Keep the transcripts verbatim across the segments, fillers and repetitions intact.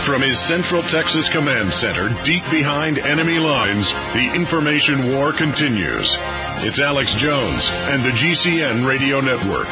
from his Central Texas Command Center, deep behind enemy lines, the information war continues. It's Alex Jones and the G C N Radio Network.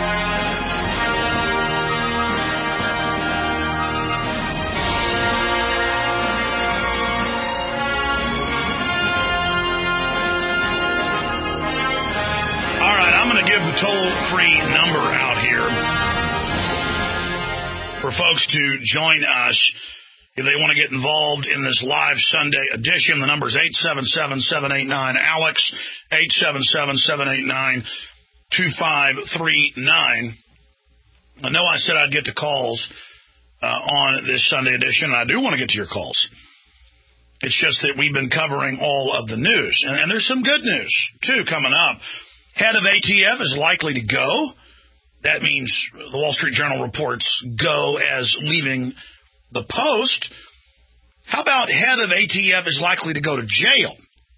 All right, I'm going to give the toll-free number out here for folks to join us if they want to get involved in this live Sunday edition. The number is eight seven seven, seven eight nine, ALEX, eight seven seven, seven eight nine, two five three nine. I know I said I'd get to calls uh, on this Sunday edition, and I do want to get to your calls. It's just that we've been covering all of the news. And, and there's some good news, too, coming up. Head of A T F is likely to go. That means the Wall Street Journal reports go as leaving the post. How about head of A T F is likely to go to jail?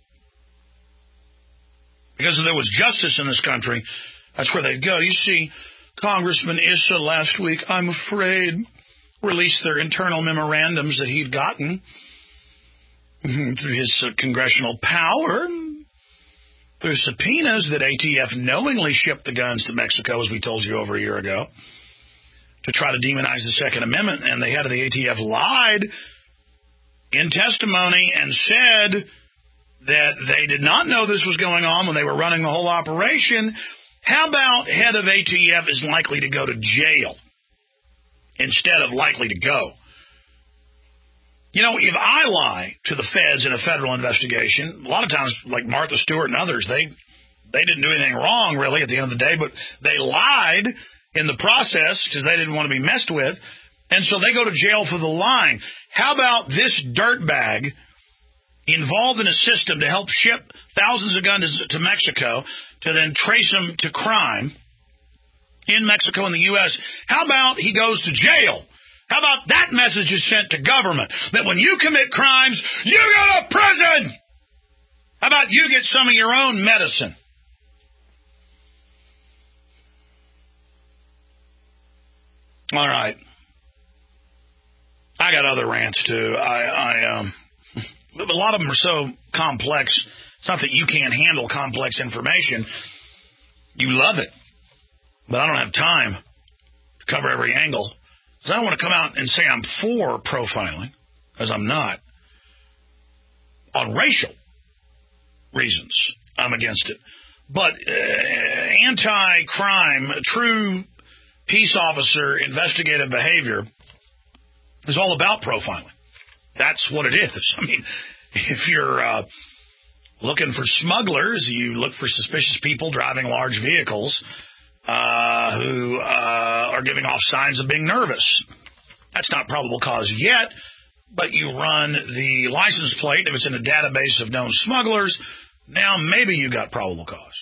Because if there was justice in this country, that's where they'd go. You see, Congressman Issa last week, I'm afraid, released their internal memorandums that he'd gotten through his uh, congressional power. There's subpoenas that A T F knowingly shipped the guns to Mexico, as we told you over a year ago, to try to demonize the Second Amendment. And the head of the A T F lied in testimony and said that they did not know this was going on when they were running the whole operation. How about head of A T F is likely to go to jail instead of likely to go? You know, if I lie to the feds in a federal investigation, a lot of times, like Martha Stewart and others, they they didn't do anything wrong, really, at the end of the day, but they lied in the process because they didn't want to be messed with, and so they go to jail for the lying. How about this dirtbag involved in a system to help ship thousands of guns to Mexico to then trace them to crime in Mexico and the U S? How about he goes to jail? How about that message is sent to government, that when you commit crimes, you go to prison? How about you get some of your own medicine? All right. I got other rants, too. I, I um, a lot of them are so complex. It's not that you can't handle complex information. You love it. But I don't have time to cover every angle. I don't want to come out and say I'm for profiling, because I'm not. On racial reasons, I'm against it. But uh, anti-crime, true peace officer investigative behavior is all about profiling. That's what it is. I mean, if you're uh, looking for smugglers, you look for suspicious people driving large vehicles Uh, who uh, are giving off signs of being nervous. That's not probable cause yet, but you run the license plate. If it's in a database of known smugglers, now maybe you got probable cause.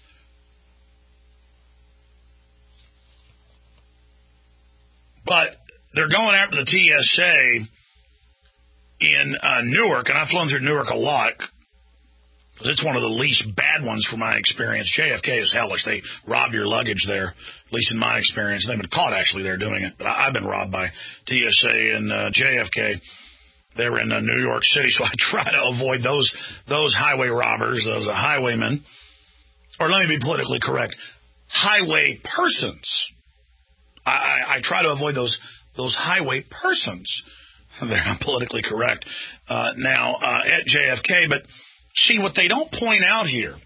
But they're going after the T S A in uh, Newark, and I've flown through Newark a lot, because it's one of the least bad ones from my experience. J F K is hellish. They rob your luggage there, at least in my experience. They've been caught, actually, they're doing it. But I, I've been robbed by T S A and uh, J F K. They were in uh, New York City, so I try to avoid those those highway robbers, those uh, highwaymen. Or let me be politically correct, highway persons. I, I, I try to avoid those those highway persons. They're politically correct uh, now uh, at J F K, but see, what they don't point out here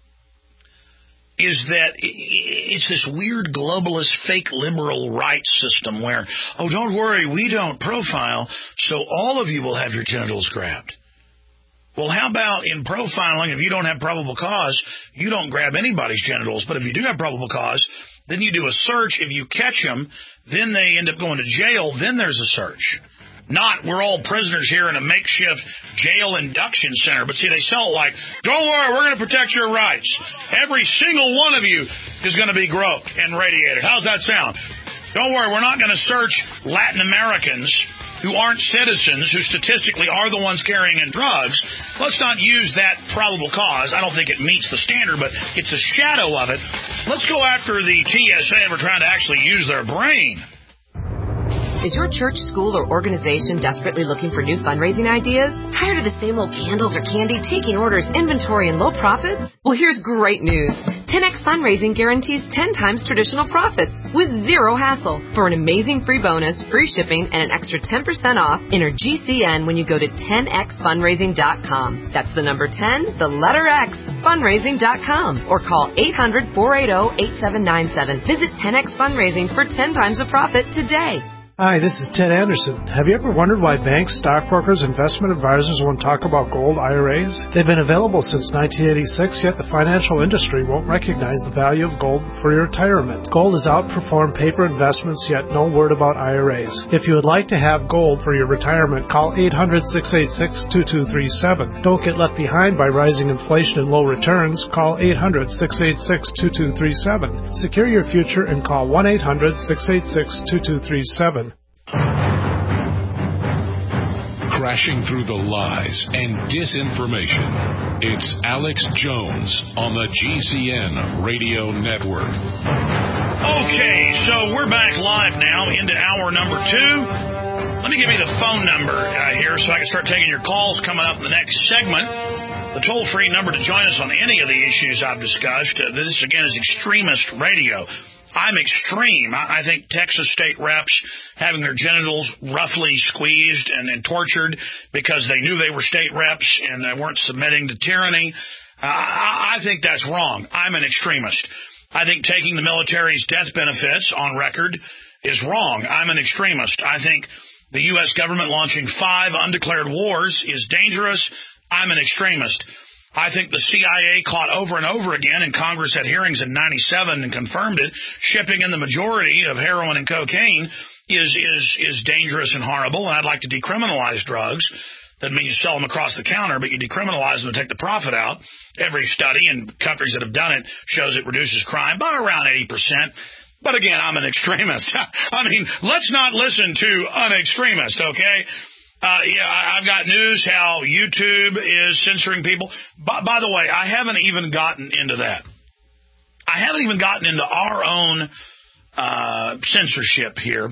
is that it's this weird globalist fake liberal rights system where, oh, don't worry, we don't profile, so all of you will have your genitals grabbed. Well, how about in profiling, if you don't have probable cause, you don't grab anybody's genitals, but if you do have probable cause, then you do a search. If you catch them, then they end up going to jail, then there's a search. Not, we're all prisoners here in a makeshift jail induction center. But see, they sell it like, don't worry, we're going to protect your rights. Every single one of you is going to be groped and radiated. How's that sound? Don't worry, we're not going to search Latin Americans who aren't citizens, who statistically are the ones carrying in drugs. Let's not use that probable cause. I don't think it meets the standard, but it's a shadow of it. Let's go after the T S A for trying to actually use their brain. Is your church, school, or organization desperately looking for new fundraising ideas? Tired of the same old candles or candy, taking orders, inventory, and low profits? Well, here's great news. ten X Fundraising guarantees ten times traditional profits with zero hassle. For an amazing free bonus, free shipping, and an extra ten percent off, enter G C N when you go to ten x fundraising dot com. That's the number ten, the letter X, fundraising dot com. Or call eight hundred, four eight zero, eight seven nine seven. Visit ten X Fundraising for ten times the profit today. Hi, this is Ted Anderson. Have you ever wondered why banks, stockbrokers, investment advisors won't talk about gold I R As? They've been available since nineteen eighty-six, yet the financial industry won't recognize the value of gold for your retirement. Gold has outperformed paper investments, yet no word about I R As. If you would like to have gold for your retirement, call eight hundred, six eight six, two two three seven. Don't get left behind by rising inflation and low returns. Call eight hundred, six eight six, two two three seven. Secure your future and call one eight hundred, six eight six, two two three seven. Crashing through the lies and disinformation, it's Alex Jones on the G C N Radio Network. Okay, so we're back live now into hour number two. Let me give you the phone number uh, here so I can start taking your calls coming up in the next segment. The toll-free number to join us on any of the issues I've discussed. Uh, this, again, is Extremist Radio. I'm extreme. I think Texas state reps having their genitals roughly squeezed and, and tortured because they knew they were state reps and they weren't submitting to tyranny. Uh, I, I think that's wrong. I'm an extremist. I think taking the military's death benefits on record is wrong. I'm an extremist. I think the U S government launching five undeclared wars is dangerous. I'm an extremist. I think the C I A caught over and over again, and Congress had hearings in ninety-seven and confirmed it, shipping in the majority of heroin and cocaine is is is dangerous and horrible, and I'd like to decriminalize drugs. Doesn't mean you sell them across the counter, but you decriminalize them and take the profit out. Every study in countries that have done it shows it reduces crime by around eighty percent. But again, I'm an extremist. I mean, let's not listen to an extremist, okay? Uh, yeah, I've got news how YouTube is censoring people. By, by the way, I haven't even gotten into that. I haven't even gotten into our own uh, censorship here.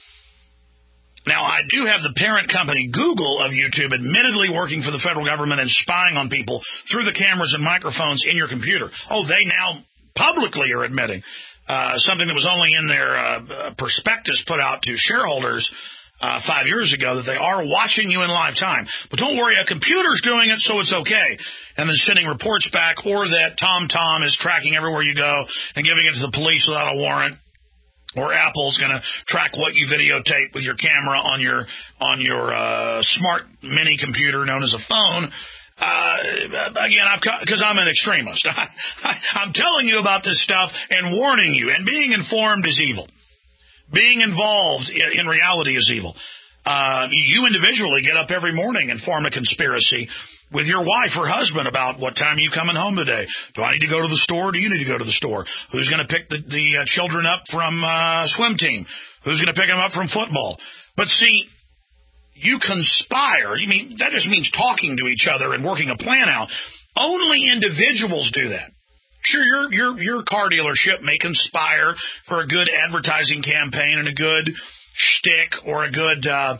Now, I do have the parent company, Google, of YouTube, admittedly working for the federal government and spying on people through the cameras and microphones in your computer. Oh, they now publicly are admitting uh, something that was only in their uh, prospectus put out to shareholders Uh, five years ago, that they are watching you in live time. But don't worry, a computer's doing it, so it's okay. And then sending reports back, or that TomTom is tracking everywhere you go and giving it to the police without a warrant. Or Apple's going to track what you videotape with your camera on your on your uh, smart mini computer known as a phone. Uh, again, because I'm an extremist. I, I, I'm telling you about this stuff and warning you, and being informed is evil. Being involved in, in reality is evil. Uh, you individually get up every morning and form a conspiracy with your wife or husband about what time are you coming home today. Do I need to go to the store? Do you need to go to the store? Who's going to pick the, the uh, children up from uh, swim team? Who's going to pick them up from football? But see, you conspire. You mean that just means talking to each other and working a plan out. Only individuals do that. Sure, your your your car dealership may conspire for a good advertising campaign and a good shtick or a good uh,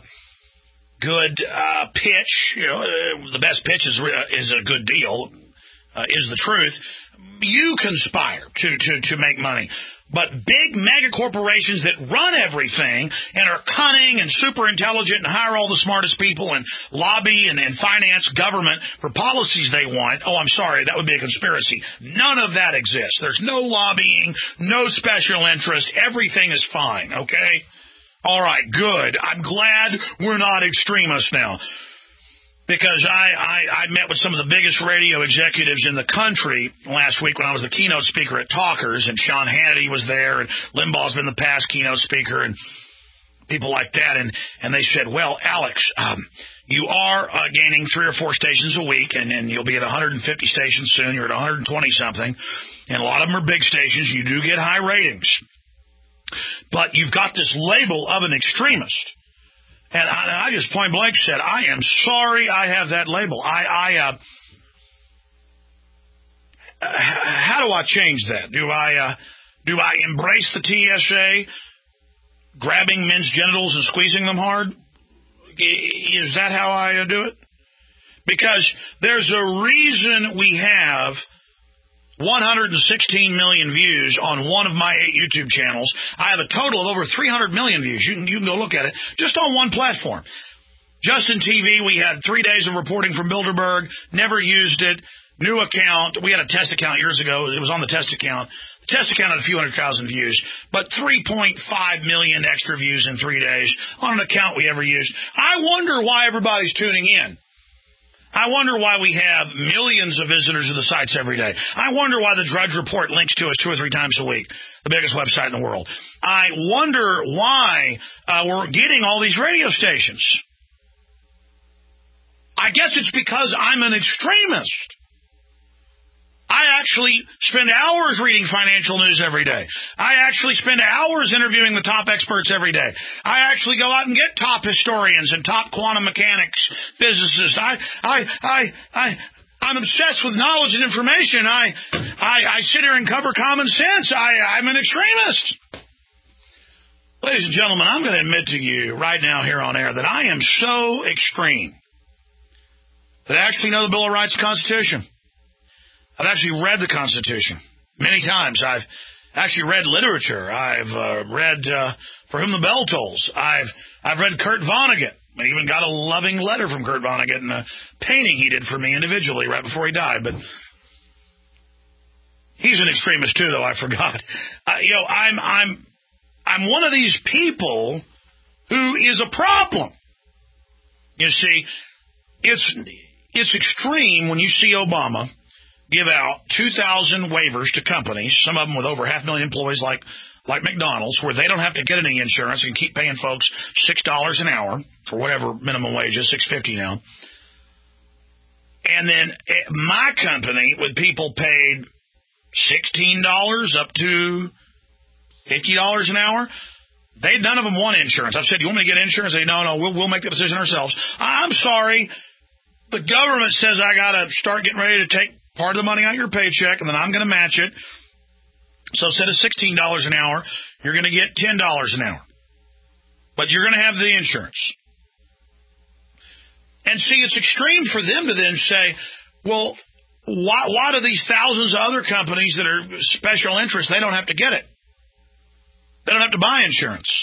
good uh, pitch. You know, uh, the best pitch is is a good deal. Uh, is the truth. You conspire to to to make money. But big mega corporations that run everything and are cunning and super intelligent and hire all the smartest people and lobby and, and finance government for policies they want, oh, I'm sorry, that would be a conspiracy. None of that exists. There's no lobbying, no special interest. Everything is fine, okay? All right, good. I'm glad we're not extremists now. Because I, I, I met with some of the biggest radio executives in the country last week when I was the keynote speaker at Talkers, and Sean Hannity was there, and Limbaugh's been the past keynote speaker, and people like that. And, and they said, well, Alex, um, you are uh, gaining three or four stations a week, and, and you'll be at one hundred fifty stations soon. You're at one hundred twenty-something, and a lot of them are big stations. You do get high ratings. But you've got this label of an extremist. And I, I just point blank said, I am sorry I have that label. I, I, uh, how do I change that? Do I, uh, do I embrace the T S A? grabbing men's genitals and squeezing them hard? Is that how I do it? Because there's a reason we have one hundred sixteen million views on one of my eight YouTube channels. I have a total of over three hundred million views. You can, you can go look at it just on one platform. Justin T V, we had three days of reporting from Bilderberg, never used it. New account. We had a test account years ago. It was on the test account. The test account had a few hundred thousand views, but three point five million extra views in three days on an account we ever used. I wonder why everybody's tuning in. I wonder why we have millions of visitors to the sites every day. I wonder why the Drudge Report links to us two or three times a week, the biggest website in the world. I wonder why uh, we're getting all these radio stations. I guess it's because I'm an extremist. I actually spend hours reading financial news every day. I actually spend hours interviewing the top experts every day. I actually go out and get top historians and top quantum mechanics physicists. I, I, I, I, I'm obsessed with knowledge and information. I, I, I sit here and cover common sense. I, I'm an extremist. Ladies and gentlemen, I'm going to admit to you right now here on air that I am so extreme that I actually know the Bill of Rights and Constitution. I've actually read the Constitution many times. I've actually read literature. I've uh, read uh, For Whom the Bell Tolls. I've I've read Kurt Vonnegut. I even got a loving letter from Kurt Vonnegut and a painting he did for me individually right before he died. But he's an extremist too, though. I forgot. Uh, you know, I'm I'm I'm one of these people who is a problem. You see, it's it's extreme when you see Obama give out two thousand waivers to companies, some of them with over half a million employees like like McDonald's, where they don't have to get any insurance and keep paying folks six dollars an hour for whatever minimum wage is, six fifty now. And then my company, with people paid sixteen dollars up to fifty dollars an hour, they none of them want insurance. I've said, you want me to get insurance? They say, no, no, we'll, we'll make the decision ourselves. I'm sorry. The government says I got to start getting ready to take part of the money out of your paycheck, and then I'm going to match it. So instead of sixteen dollars an hour, you're going to get ten dollars an hour. But you're going to have the insurance. And see, it's extreme for them to then say, well, why, why do these thousands of other companies that are special interests, they don't have to get it? They don't have to buy insurance.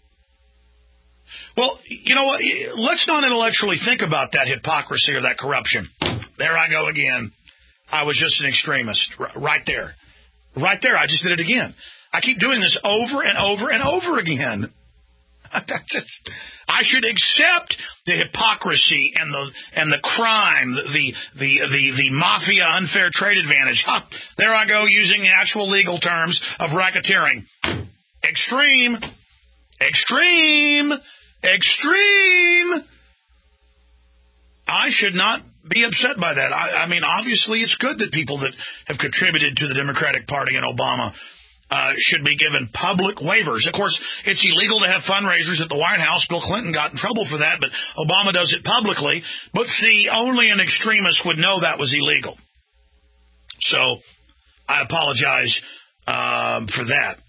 Well, you know what? Let's not intellectually think about that hypocrisy or that corruption. There I go again. I was just an extremist. Right there. Right there. I just did it again. I keep doing this over and over and over again. Just, I should accept the hypocrisy and the and the crime, the the the the, the mafia unfair trade advantage. Huh, there I go using the actual legal terms of racketeering. Extreme. Extreme. Extreme. I should not be upset by that. I, I mean, obviously, it's good that people that have contributed to the Democratic Party and Obama uh, should be given public waivers. Of course, it's illegal to have fundraisers at the White House. Bill Clinton got in trouble for that, but Obama does it publicly. But see, only an extremist would know that was illegal. So I apologize um, for that.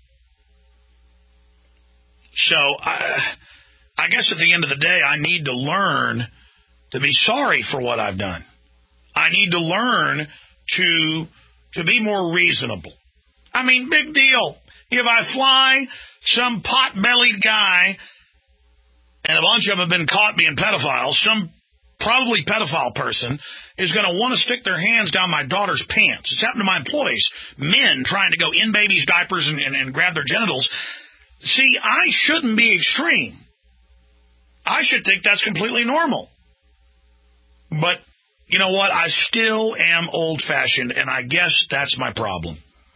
So I, I guess at the end of the day, I need to learn to be sorry for what I've done. I need to learn to to be more reasonable. I mean, big deal. If I fly some pot-bellied guy, and a bunch of them have been caught being pedophiles, some probably pedophile person is going to want to stick their hands down my daughter's pants. It's happened to my employees. Men trying to go in babies' diapers and, and, and grab their genitals. See, I shouldn't be extreme. I should think that's completely normal. But you know what? I still am old-fashioned, and I guess that's my problem.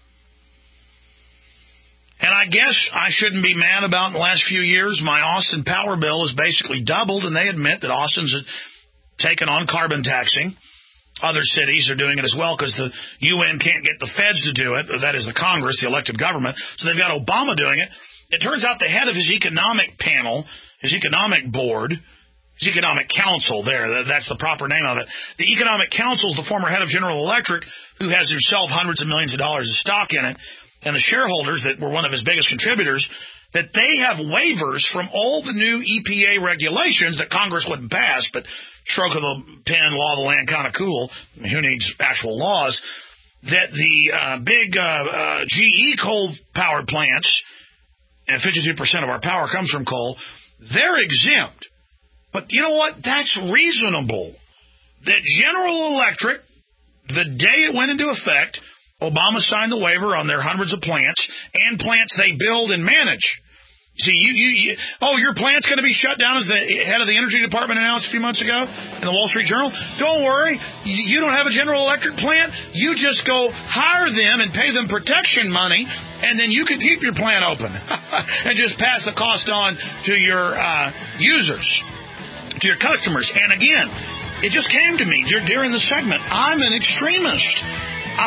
And I guess I shouldn't be mad about in the last few years, my Austin power bill has basically doubled, and they admit that Austin's taken on carbon taxing. Other cities are doing it as well because the U N can't get the feds to do it, or that is the Congress, the elected government. So they've got Obama doing it. It turns out the head of his economic panel, his economic board, his economic council there, that's the proper name of it. The economic council is the former head of General Electric, who has himself hundreds of millions of dollars of stock in it. And the shareholders that were one of his biggest contributors that they have waivers from all the new E P A regulations that Congress wouldn't pass, but stroke of the pen, law of the land, kind of cool. I mean, who needs actual laws? That the uh, big uh, uh, G E coal-powered plants, and fifty-two percent of our power comes from coal, they're exempt. But you know what? That's reasonable. That General Electric, the day it went into effect, Obama signed the waiver on their hundreds of plants and plants they build and manage. See, you, you, you oh, your plant's going to be shut down, as the head of the Energy Department announced a few months ago in the Wall Street Journal. Don't worry. You don't have a General Electric plant. You just go hire them and pay them protection money, and then you can keep your plant open and just pass the cost on to your uh, users, to your customers. And again, it just came to me during the segment. I'm an extremist. I,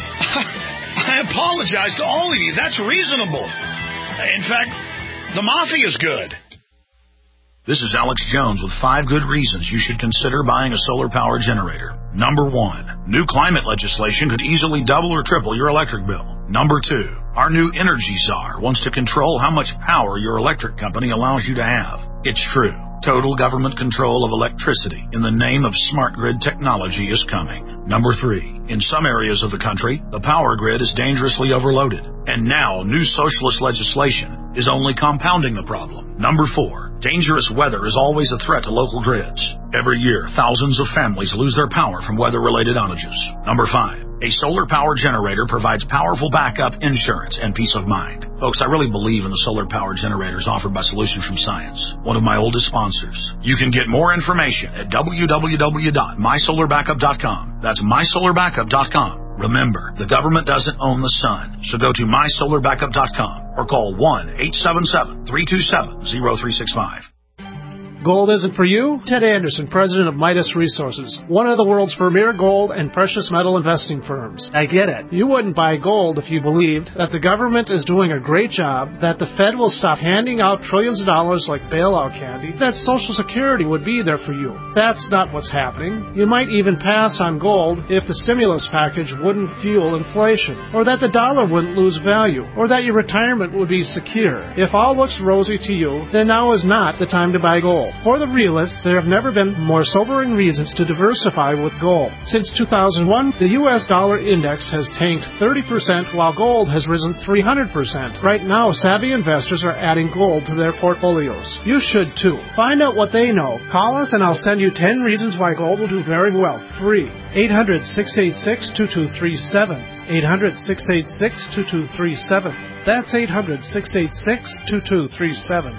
I apologize to all of you. That's reasonable. In fact, the mafia's good. This is Alex Jones with five good reasons you should consider buying a solar power generator. Number one, new climate legislation could easily double or triple your electric bill. Number two, our new energy czar wants to control how much power your electric company allows you to have. It's true. Total government control of electricity in the name of smart grid technology is coming. Number three, in some areas of the country, the power grid is dangerously overloaded. And now, new socialist legislation is only compounding the problem. Number four, dangerous weather is always a threat to local grids. Every year, thousands of families lose their power from weather-related outages. Number five, a solar power generator provides powerful backup, insurance, and peace of mind. Folks, I really believe in the solar power generators offered by Solutions from Science, one of my oldest sponsors. You can get more information at w w w dot my solar backup dot com. That's my solar backup dot com. Remember, the government doesn't own the sun, so go to my solar backup dot com or call one eight seven seven, three two seven, zero three six five. Gold isn't for you? Ted Anderson, president of Midas Resources, one of the world's premier gold and precious metal investing firms. I get it. You wouldn't buy gold if you believed that the government is doing a great job, that the Fed will stop handing out trillions of dollars like bailout candy, that Social Security would be there for you. That's not what's happening. You might even pass on gold if the stimulus package wouldn't fuel inflation, or that the dollar wouldn't lose value, or that your retirement would be secure. If all looks rosy to you, then now is not the time to buy gold. For the realists, there have never been more sobering reasons to diversify with gold. Since two thousand one, the U S dollar index has tanked thirty percent while gold has risen three hundred percent. Right now, savvy investors are adding gold to their portfolios. You should too. Find out what they know. Call us and I'll send you ten reasons why gold will do very well. Free. eight hundred, six eight six, two two three seven. eight hundred, six eight six, two two three seven. That's eight hundred, six eight six, two two three seven.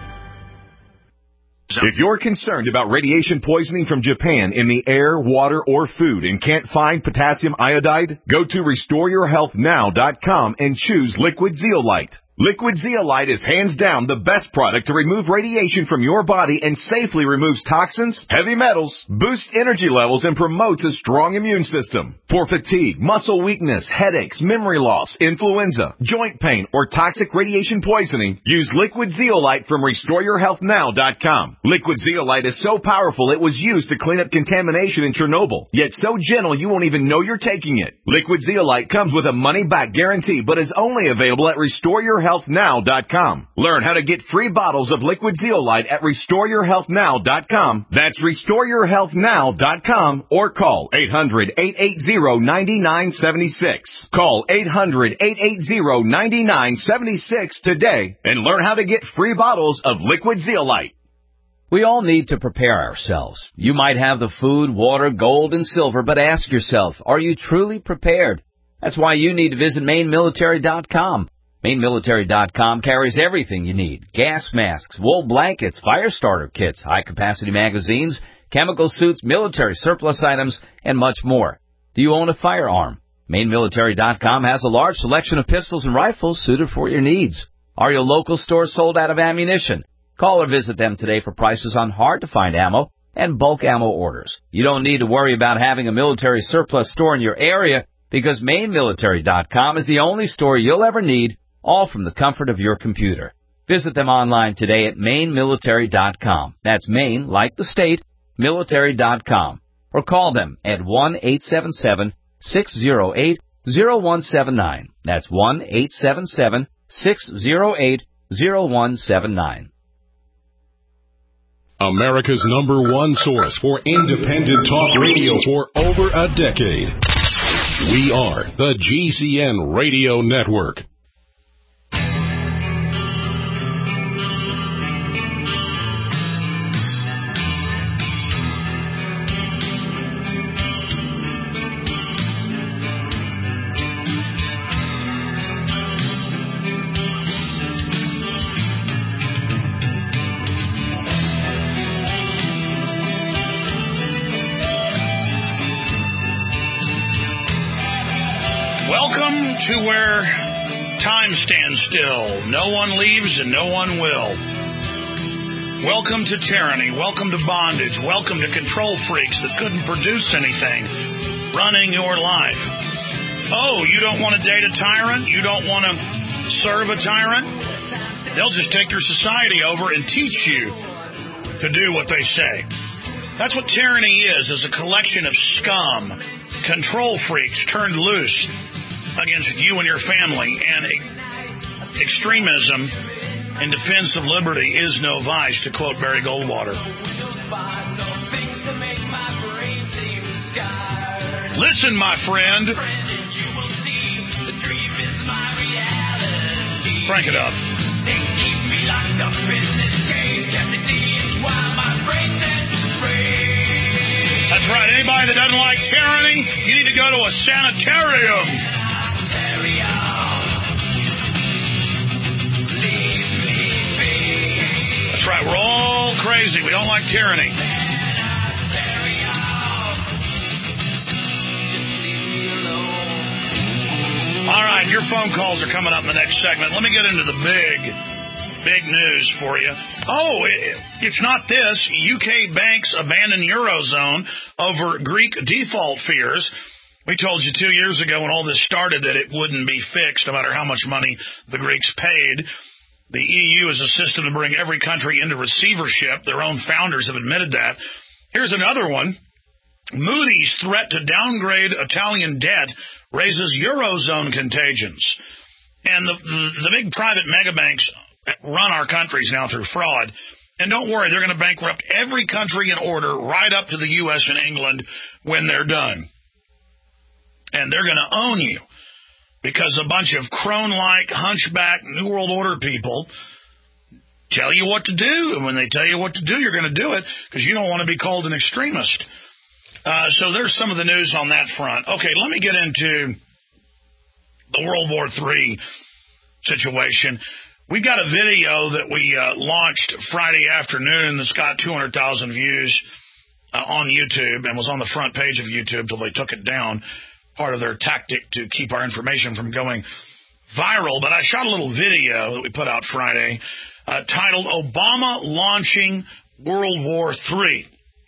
If you're concerned about radiation poisoning from Japan in the air, water, or food and can't find potassium iodide, go to restore your health now dot com and choose Liquid Zeolite. Liquid Zeolite is hands down the best product to remove radiation from your body and safely removes toxins, heavy metals, boosts energy levels, and promotes a strong immune system. For fatigue, muscle weakness, headaches, memory loss, influenza, joint pain, or toxic radiation poisoning, use Liquid Zeolite from restore your health now dot com. Liquid Zeolite is so powerful it was used to clean up contamination in Chernobyl, yet so gentle you won't even know you're taking it. Liquid Zeolite comes with a money-back guarantee, but is only available at restore your health now dot com. Learn how to get free bottles of Liquid Zeolite at restore your health now dot com. That's restore your health now dot com or call eight hundred, eight eight zero, nine nine seven six. Call eight hundred, eight eight zero, nine nine seven six today and learn how to get free bottles of Liquid Zeolite. We all need to prepare ourselves. You might have the food, water, gold, and silver, but ask yourself, are you truly prepared? That's why you need to visit Maine Military dot com. Maine Military dot com carries everything you need. Gas masks, wool blankets, fire starter kits, high-capacity magazines, chemical suits, military surplus items, and much more. Do you own a firearm? Maine Military dot com has a large selection of pistols and rifles suited for your needs. Are your local stores sold out of ammunition? Call or visit them today for prices on hard-to-find ammo and bulk ammo orders. You don't need to worry about having a military surplus store in your area because Maine Military dot com is the only store you'll ever need, all from the comfort of your computer. Visit them online today at Maine Military dot com. That's Maine, like the state, military dot com. Or call them at one eight seven seven, six zero eight, zero one seven nine. That's one eight seven seven, six zero eight, zero one seven nine. America's number one source for independent talk radio for over a decade. We are the G C N Radio Network. To where time stands still. No one leaves and no one will. Welcome to tyranny. Welcome to bondage. Welcome to control freaks that couldn't produce anything running your life. Oh, you don't want to date a tyrant? You don't want to serve a tyrant? They'll just take your society over and teach you to do what they say. That's what tyranny is, is a collection of scum, control freaks turned loose against you and your family, and extremism in defense of liberty is no vice, to quote Barry Goldwater. Listen, my friend. Crank it up. That's right. Anybody that doesn't like tyranny, you need to go to a sanitarium. That's right, we're all crazy. We don't like tyranny. All right, your phone calls are coming up in the next segment. Let me get into the big, big news for you. Oh, it, it's not this. U K banks abandon Eurozone over Greek default fears. We told you two years ago when all this started that it wouldn't be fixed no matter how much money the Greeks paid. The E U is a system to bring every country into receivership. Their own founders have admitted that. Here's another one. Moody's threat to downgrade Italian debt raises Eurozone contagions. And the, the, the big private megabanks run our countries now through fraud. And don't worry, they're going to bankrupt every country in order right up to the U S and England when they're done. And they're going to own you. Because a bunch of crone-like, hunchback, New World Order people tell you what to do. And when they tell you what to do, you're going to do it because you don't want to be called an extremist. Uh, so there's some of the news on that front. Okay, let me get into the World War Three situation. We've got a video that we uh, launched Friday afternoon that's got two hundred thousand views uh, on YouTube and was on the front page of YouTube till they took it down. Part of their tactic to keep our information from going viral. But I shot a little video that we put out Friday uh, titled Obama Launching World War Three.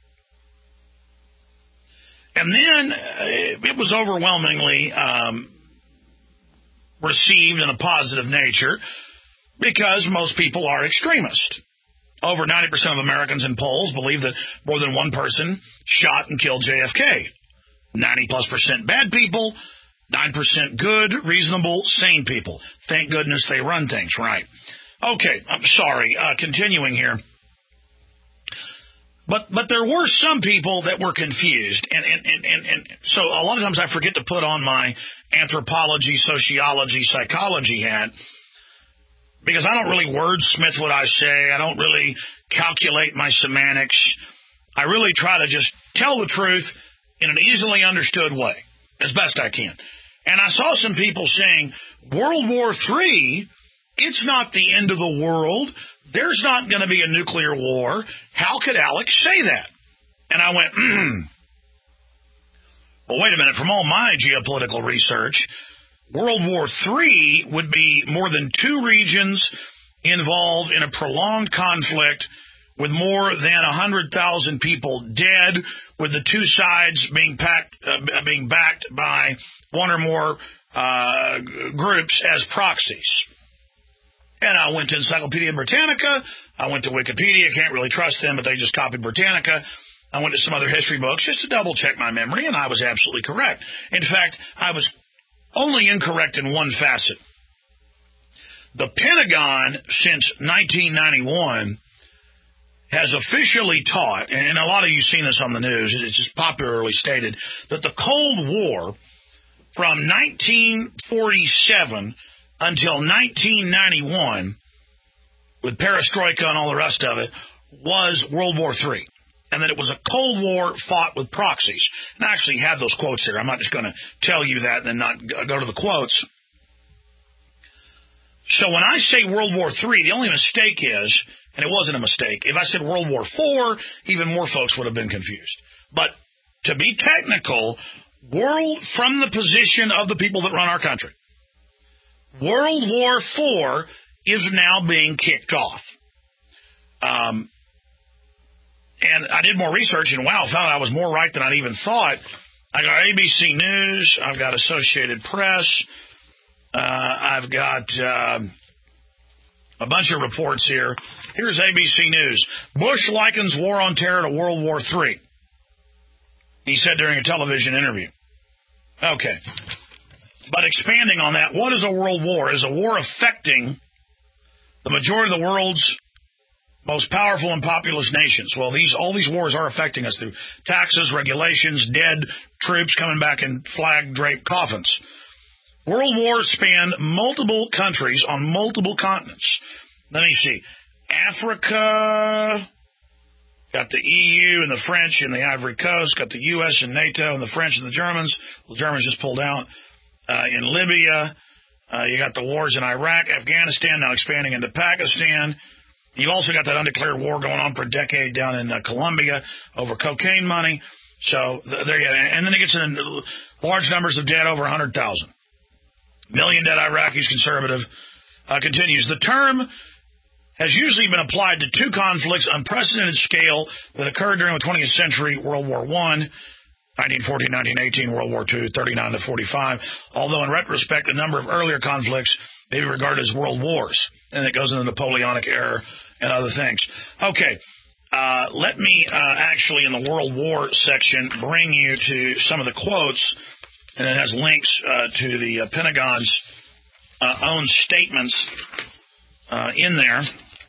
And then uh, it was overwhelmingly um, received in a positive nature because most people are extremist. Over ninety percent of Americans in polls believe that more than one person shot and killed J F K. ninety plus percent bad people, nine percent good, reasonable, sane people. Thank goodness they run things right. Okay, I'm sorry. Uh, continuing here. But but there were some people that were confused. And, and, and, and, and so a lot of times I forget to put on my anthropology, sociology, psychology hat because I don't really wordsmith what I say. I don't really calculate my semantics. I really try to just tell the truth in an easily understood way, as best I can. And I saw some people saying, World War Three, it's not the end of the world. There's not going to be a nuclear war. How could Alex say that? And I went, hmm. Well, wait a minute. From all my geopolitical research, World War Three would be more than two regions involved in a prolonged conflict with more than one hundred thousand people dead, with the two sides being packed, uh, being backed by one or more uh, groups as proxies. And I went to Encyclopedia Britannica. I went to Wikipedia. Can't really trust them, but they just copied Britannica. I went to some other history books just to double-check my memory, and I was absolutely correct. In fact, I was only incorrect in one facet. The Pentagon, since nineteen ninety-one, has officially taught, and a lot of you have seen this on the news, it's just popularly stated, that the Cold War from nineteen forty-seven until nineteen ninety-one, with perestroika and all the rest of it, was World War Three. And that it was a Cold War fought with proxies. And I actually have those quotes here. I'm not just going to tell you that and then not go to the quotes. So when I say World War Three, the only mistake is, and it wasn't a mistake, if I said World War Four, even more folks would have been confused. But to be technical, world from the position of the people that run our country, World War Four is now being kicked off. Um, and I did more research, and wow, found I was more right than I'd even thought. I got A B C News, I've got Associated Press, uh, I've got uh, a bunch of reports here. Here's A B C News. Bush likens war on terror to World War Three. He said during a television interview. Okay. But expanding on that, what is a world war? Is a war affecting the majority of the world's most powerful and populous nations? Well, these all these wars are affecting us through taxes, regulations, dead troops coming back in flag-draped coffins. World wars span multiple countries on multiple continents. Let me see. Africa, got the E U and the French and the Ivory Coast, got the U S and NATO and the French and the Germans. The Germans just pulled out. Uh, in Libya, uh, you got the wars in Iraq, Afghanistan, now expanding into Pakistan. You've also got that undeclared war going on for a decade down in uh, Colombia over cocaine money. So th- there you go. And then it gets into large numbers of dead, over one hundred thousand. Million dead Iraqis, conservative. Uh, continues. The term has usually been applied to two conflicts, unprecedented scale, that occurred during the twentieth century, World War One, nineteen fourteen to nineteen eighteen, World War Two, thirty-nine to forty-five, although in retrospect, a number of earlier conflicts may be regarded as world wars, and it goes into the Napoleonic era and other things. Okay, uh, let me uh, actually, in the World War section, bring you to some of the quotes, and it has links uh, to the uh, Pentagon's uh, own statements uh, in there.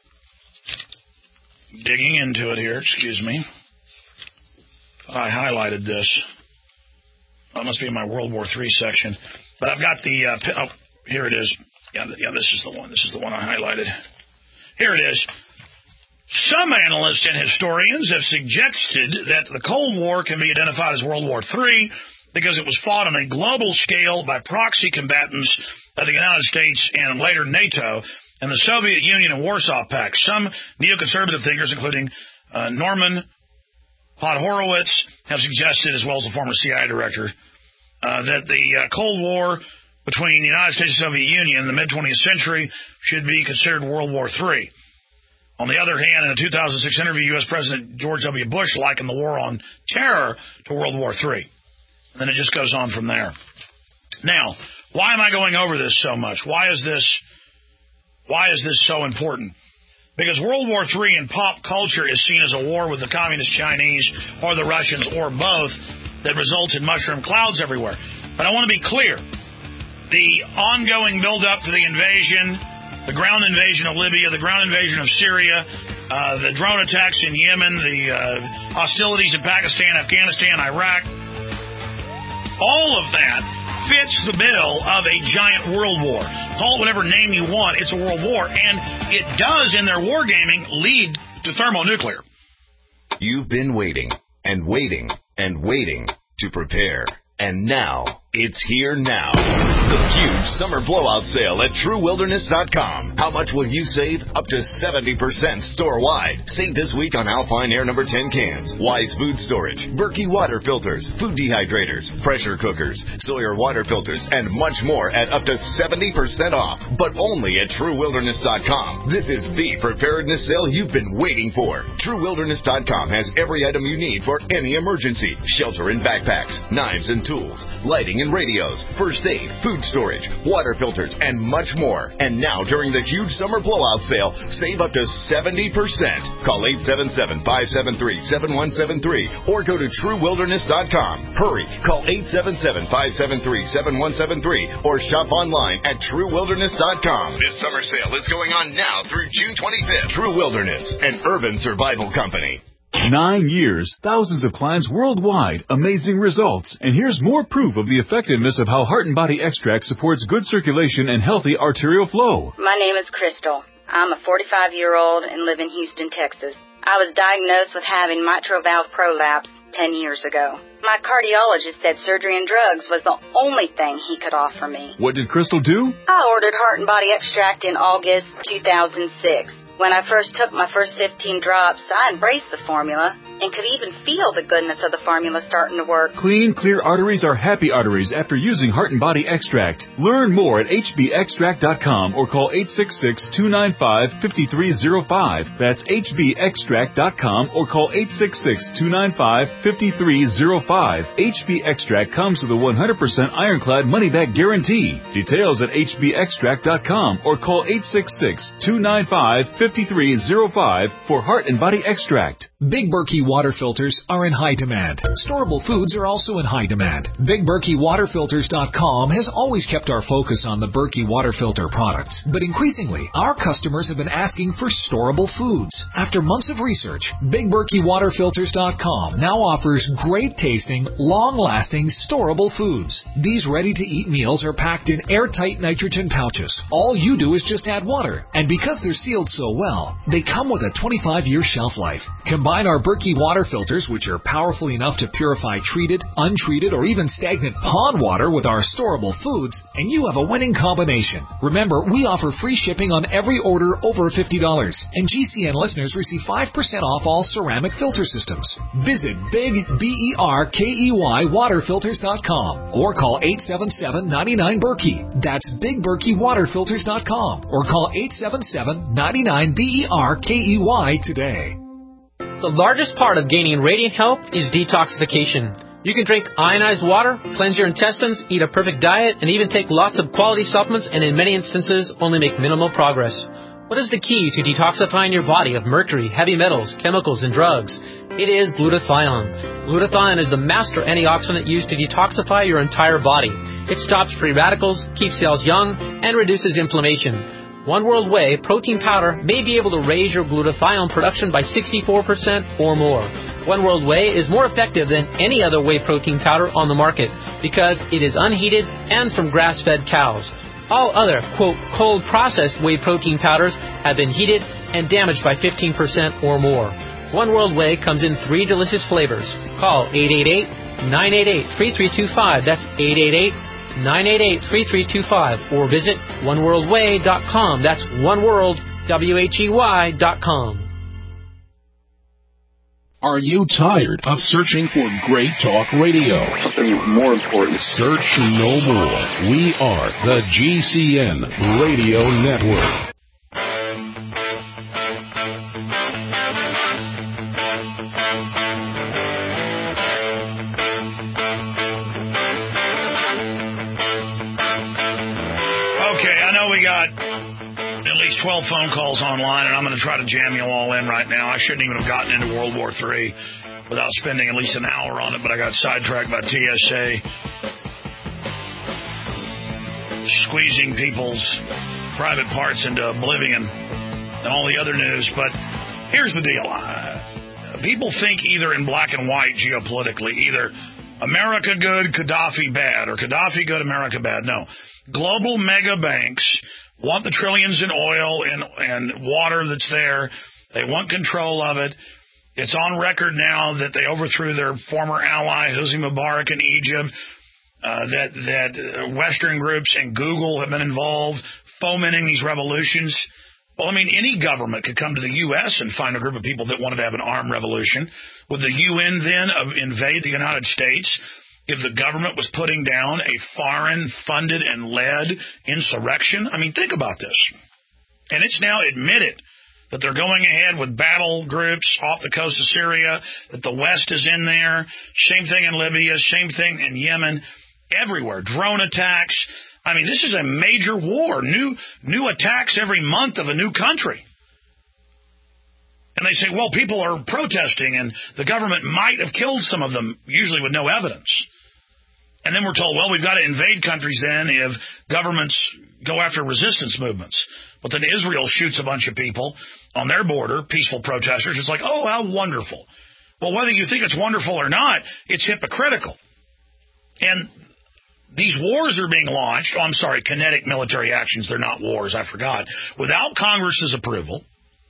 Digging into it here, excuse me. I highlighted this. That must be in my World War Three section. But I've got the, uh, oh, here it is. Yeah, yeah, this is the one. This is the one I highlighted. Here it is. Some analysts and historians have suggested that the Cold War can be identified as World War Three because it was fought on a global scale by proxy combatants of the United States and later NATO and the Soviet Union and Warsaw Pact. Some neoconservative thinkers, including uh, Norman Podhoretz, have suggested, as well as the former C I A director, uh, that the uh, Cold War between the United States and the Soviet Union in the mid-twentieth century should be considered World War Three. On the other hand, in a two thousand six interview, U S President George W. Bush likened the war on terror to World War Three. And then it just goes on from there. Now, why am I going over this so much? Why is this, why is this so important? Because World War Three in pop culture is seen as a war with the Communist Chinese or the Russians or both that results in mushroom clouds everywhere. But I want to be clear. The ongoing build-up to the invasion, the ground invasion of Libya, the ground invasion of Syria, uh, the drone attacks in Yemen, the uh, hostilities in Pakistan, Afghanistan, Iraq, all of that fits the bill of a giant world war. Call it whatever name you want. It's a world war. And it does, in their wargaming, lead to thermonuclear. You've been waiting and waiting and waiting to prepare. And now, it's here now. The huge summer blowout sale at True Wilderness dot com. How much will you save? Up to seventy percent store-wide. Save this week on Alpine Air number ten cans, Wise Food Storage, Berkey water filters, food dehydrators, pressure cookers, Sawyer water filters, and much more at up to seventy percent off. But only at True Wilderness dot com. This is the preparedness sale you've been waiting for. True Wilderness dot com has every item you need for any emergency. Shelter and backpacks, knives and tools, lighting and and radios, first aid, food storage, water filters, and much more. And now, during the huge summer blowout sale, save up to seventy percent. Call eight seven seven, five seven three, seven one seven three or go to true wilderness dot com. Hurry, call eight seven seven, five seven three, seven one seven three or shop online at true wilderness dot com. This summer sale is going on now through June twenty-fifth. True Wilderness, an urban survival company. Nine years, thousands of clients worldwide, amazing results. And here's more proof of the effectiveness of how Heart and Body Extract supports good circulation and healthy arterial flow. My name is Crystal. I'm a forty-five-year-old and live in Houston, Texas. I was diagnosed with having mitral valve prolapse ten years ago. My cardiologist said surgery and drugs was the only thing he could offer me. What did Crystal do? I ordered Heart and Body Extract in August two thousand six. When I first took my first fifteen drops, I embraced the formula and could even feel the goodness of the formula starting to work. Clean, clear arteries are happy arteries after using Heart and Body Extract. Learn more at h b extract dot com or call eight six six, two nine five, five three zero five. That's h b extract dot com or call eight six six, two nine five, five three zero five. H B Extract comes with a one hundred percent ironclad money-back guarantee. Details at h b extract dot com or call eight six six, two nine five, five three zero five for Heart and Body Extract. Big Berkey water filters are in high demand. Storable foods are also in high demand. Big Berkey Water Filters dot com has always kept our focus on the Berkey water filter products, but increasingly, our customers have been asking for storable foods. After months of research, Big Berkey Water Filters dot com now offers great-tasting, long-lasting, storable foods. These ready-to-eat meals are packed in airtight nitrogen pouches. All you do is just add water, and because they're sealed so well, they come with a twenty-five year shelf life. Combine our Berkey water filters, which are powerful enough to purify treated, untreated, or even stagnant pond water with our storable foods, and you have a winning combination. Remember, we offer free shipping on every order over fifty dollars, and G C N listeners receive five percent off all ceramic filter systems. Visit Big B E R K E Y Water Filters dot com or call eight seven seven, nine nine, Berkey. That's Big Berkey Water Filters dot com or call eight seven seven, nine nine, B E R K E Y today. The largest part of gaining radiant health is detoxification. You can drink ionized water, cleanse your intestines, eat a perfect diet, and even take lots of quality supplements and in many instances only make minimal progress. What is the key to detoxifying your body of mercury, heavy metals, chemicals, and drugs? It is glutathione. Glutathione is the master antioxidant used to detoxify your entire body. It stops free radicals, keeps cells young, and reduces inflammation. One World Whey protein powder may be able to raise your glutathione production by sixty-four percent or more. One World Whey is more effective than any other whey protein powder on the market because it is unheated and from grass-fed cows. All other, quote, cold processed whey protein powders have been heated and damaged by fifteen percent or more. One World Whey comes in three delicious flavors. Call eight eight eight, nine eight eight, three three two five. That's eight eight eight, nine eight eight, three three two five. Or visit one world way dot com. That's oneworld, W H E Y dot com. Are you tired of searching for great talk radio? Something more important. Search no more. We are the G C N Radio Network. Okay, I know we got at least twelve phone calls online, and I'm going to try to jam you all in right now. I shouldn't even have gotten into World War Three without spending at least an hour on it, but I got sidetracked by T S A squeezing people's private parts into oblivion and all the other news. But here's the deal. Uh, people think either in black and white geopolitically, either America good, Gaddafi bad, or Gaddafi good, America bad. No. Global mega banks want the trillions in oil and, and water that's there. They want control of it. It's on record now that they overthrew their former ally, Hosni Mubarak in Egypt, uh, that, that Western groups and Google have been involved fomenting these revolutions. Well, I mean, any government could come to the U S and find a group of people that wanted to have an armed revolution. Would the U N then invade the United States if the government was putting down a foreign-funded and led insurrection? I mean, think about this. And it's now admitted that they're going ahead with battle groups off the coast of Syria, that the West is in there. Same thing in Libya, same thing in Yemen. everywhere. Drone attacks. I mean, this is a major war. New new attacks every month of a new country. And they say, well, people are protesting, and the government might have killed some of them, usually with no evidence. And then we're told, well, we've got to invade countries then if governments go after resistance movements. But then Israel shoots a bunch of people on their border, peaceful protesters. It's like, oh, how wonderful. Well, whether you think it's wonderful or not, it's hypocritical. And these wars are being launched. Oh, I'm sorry, kinetic military actions. They're not wars. I forgot. Without Congress's approval.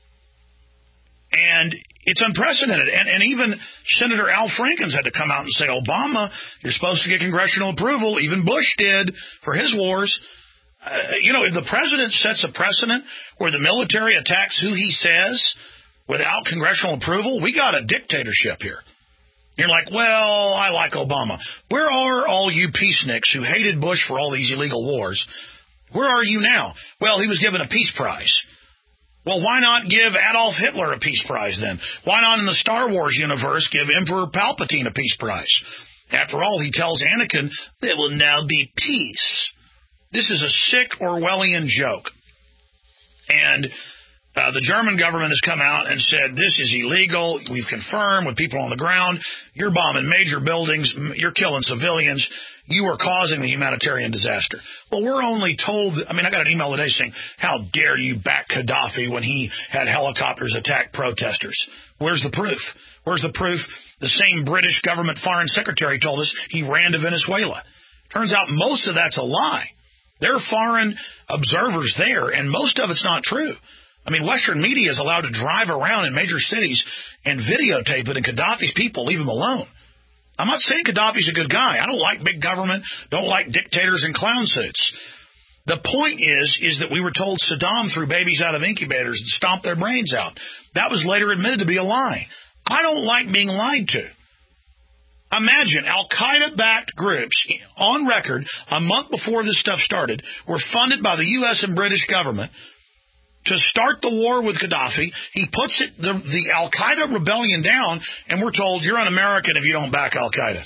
And it's unprecedented. And, and even Senator Al Franken's had to come out and say, Obama, you're supposed to get congressional approval. Even Bush did for his wars. Uh, you know, if the president sets a precedent where the military attacks who he says without congressional approval, we got a dictatorship here. You're like, well, I like Obama. Where are all you peaceniks who hated Bush for all these illegal wars? Where are you now? Well, he was given a peace prize. Well, why not give Adolf Hitler a peace prize then? Why not in the Star Wars universe give Emperor Palpatine a peace prize? After all, he tells Anakin, there will now be peace. This is a sick Orwellian joke. And uh, the German government has come out and said, this is illegal. We've confirmed with people on the ground. You're bombing major buildings. You're killing civilians. You are causing the humanitarian disaster. Well, we're only told, I mean, I got an email today saying, how dare you back Gaddafi when he had helicopters attack protesters? Where's the proof? Where's the proof? The same British government foreign secretary told us he ran to Venezuela. Turns out most of that's a lie. There are foreign observers there, and most of it's not true. I mean, Western media is allowed to drive around in major cities and videotape it, and Gaddafi's people leave him alone. I'm not saying Gaddafi's a good guy. I don't like big government, don't like dictators in clown suits. The point is, is that we were told Saddam threw babies out of incubators and stomped their brains out. That was later admitted to be a lie. I don't like being lied to. Imagine Al-Qaeda-backed groups on record a month before this stuff started were funded by the U S and British government to start the war with Gaddafi. He puts it, the, the Al-Qaeda rebellion down, and we're told you're un-American if you don't back Al-Qaeda.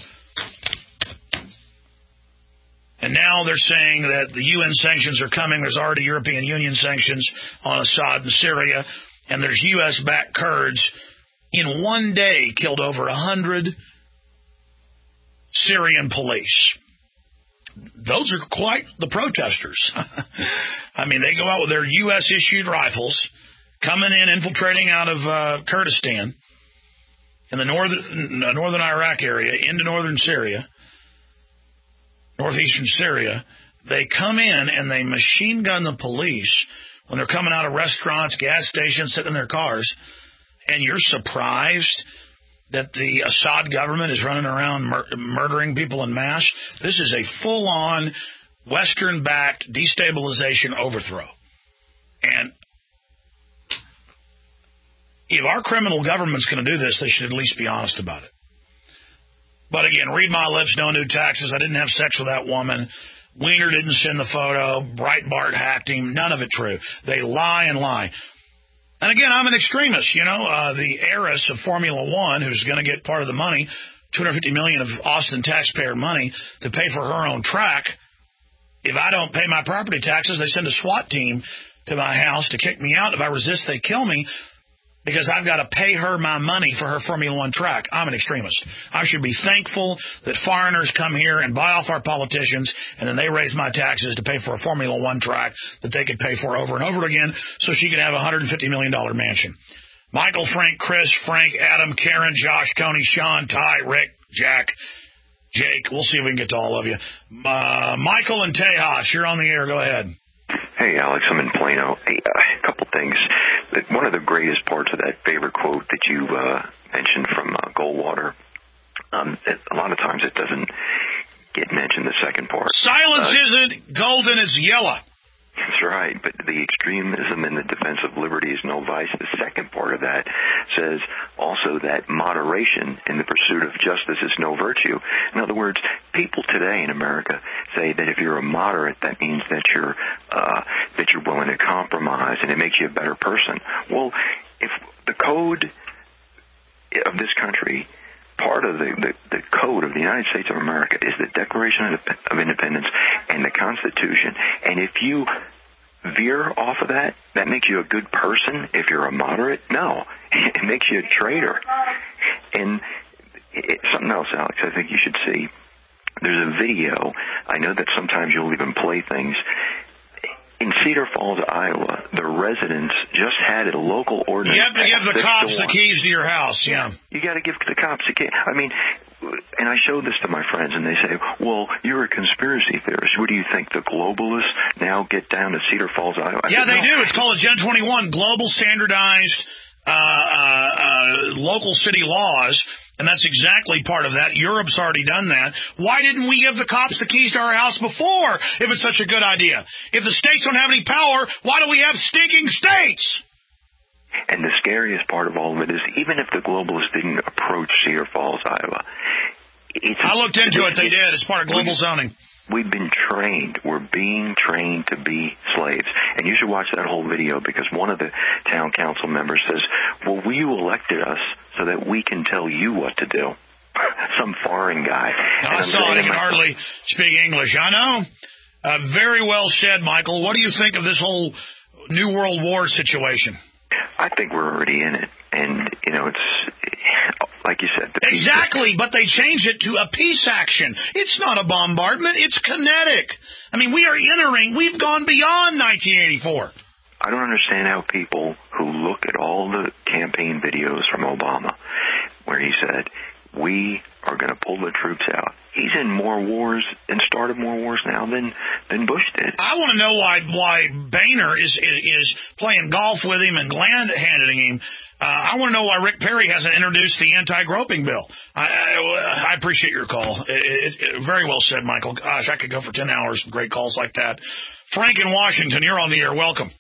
And now they're saying that the U N sanctions are coming. There's already European Union sanctions on Assad and Syria, and there's U S-backed Kurds in one day killed over one hundred Syrian police. Those are quite the protesters. I mean, they go out with their U S-issued rifles, coming in, infiltrating out of uh, Kurdistan in the northern, uh, northern Iraq area into northern Syria, northeastern Syria. They come in and they machine gun the police when they're coming out of restaurants, gas stations, sitting in their cars, and you're surprised that the Assad government is running around mur- murdering people en masse. This is a full-on Western-backed destabilization overthrow. And if our criminal government's going to do this, they should at least be honest about it. But again, read my lips, no new taxes. I didn't have sex with that woman. Wiener didn't send the photo. Breitbart hacked him. None of it true. They lie and lie. And again, I'm an extremist, you know, uh, the heiress of Formula One who's going to get part of the money, two hundred fifty million dollars of Austin taxpayer money to pay for her own track. If I don't pay my property taxes, they send a SWAT team to my house to kick me out. If I resist, they kill me because I've got to pay her my money for her Formula One track. I'm an extremist. I should be thankful that foreigners come here and buy off our politicians, and then they raise my taxes to pay for a Formula One track that they could pay for over and over again so she can have a one hundred fifty million dollars mansion. Michael, Frank, Chris, Frank, Adam, Karen, Josh, Tony, Sean, Ty, Rick, Jack, Jake. We'll see if we can get to all of you. Uh, Michael and Tejas, you're on the air. Go ahead. Hey, Alex, I'm in Plano. Hey, uh, a couple things. One of the greatest parts of that favorite quote that you uh, mentioned from uh, Goldwater, um, it, a lot of times it doesn't get mentioned, the second part. Silence uh, isn't golden, it's yellow. That's right, but the extremism in the defense of liberty is no vice. The second part of that says also that moderation in the pursuit of justice is no virtue. In other words, people today in America say that if you're a moderate, that means that you're uh, that you're willing to compromise and it makes you a better person. Well, if the code of this country part of the, the, the code of the United States of America is the Declaration of Independence and the Constitution. And if you veer off of that, that makes you a good person. If you're a moderate, no. It makes you a traitor. And it, something else, Alex, I think you should see. There's a video. I know that sometimes you'll even play things. In Cedar Falls, Iowa, the residents just had a local ordinance. You have to give the cops the keys to your house, yeah. You got to give the cops the keys. I mean, and I show this to my friends, and they say, well, you're a conspiracy theorist. What do you think, the globalists now get down to Cedar Falls, Iowa? I yeah, said, they no. do. It's called Agenda twenty-one, Global Standardized uh, uh, uh, Local City Laws. And that's exactly part of that. Europe's already done that. Why didn't we give the cops the keys to our house before, if it's such a good idea? If the states don't have any power, why do we have stinking states? And the scariest part of all of it is, even if the globalists didn't approach Cedar Falls, Iowa, it's, I looked into it. They did. It's part of global we, zoning. We've been trained. We're being trained to be slaves. And you should watch that whole video, because one of the town council members says, well, you elected us so that we can tell you what to do. Some foreign guy. I saw it. He can hardly speak English. I know. Uh, very well said, Michael. What do you think of this whole New World War situation? I think we're already in it. And, you know, it's, like you said. Exactly, but they changed it to a peace action. It's not a bombardment. It's kinetic. I mean, we are entering, we've gone beyond nineteen eighty-four. I don't understand how people who look at all the campaign videos from Obama, where he said, we are going to pull the troops out. He's in more wars and started more wars now than, than Bush did. I want to know why why Boehner is, is is playing golf with him and land-handing him. Uh, I want to know why Rick Perry hasn't introduced the anti-groping bill. I, I, I appreciate your call. It, it, it, very well said, Michael. Gosh, I could go for ten hours with great calls like that. Frank in Washington, you're on the air. Welcome.